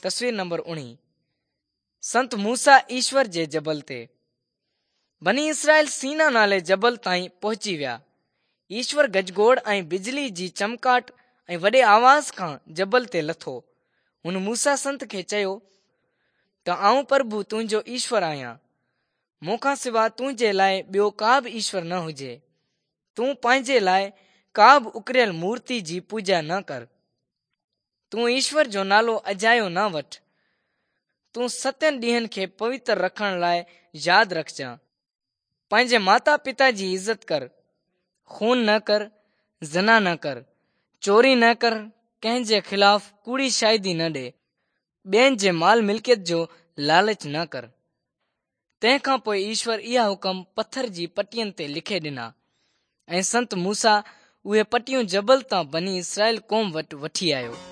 तस्वीर नंबर 19। संत मूसा ईश्वर जे जबल ते। बनी इसराइल सीना नाले जबल ताईं पहुची विया। ईश्वर गजगोड़ ऐं बिजली जी चमकाट ऐं वॾे आवाज़ खां जबल ते लथो। हुन मूसा संत खे चयो त आऊं प्रभु तुंहिंजो ईश्वर आहियां। मूंखां सिवा तुंहिंजे लाइ ॿियो का बि ईश्वर न हुजे। तूं पंहिंजे लाइ का बि उकरियल मूर्ति जी पूॼा न कर। तूं ईश्वर जो नालो अजायो न वठ। तूं 7 ॾींहंनि खे पवित्र रखण लाइ यादि रखजांइ। पंहिंजे माता पिता जी इज़त कर। खून न कर, ज़ना न कर, चोरी न कर, कंहिंजे ख़िलाफ़ कूड़ी शाहिदी न ॾे, ॿियनि जे माल मिल्कियत जो लालच न कर। तंहिंखां पोइ ईश्वर इहा हुकम पत्थर जी पटियुनि ते लिखे ॾिना ऐं संत मूसा उहे पटियूं जबल तां बनी इसराइल क़ौम वटि वठी आयो।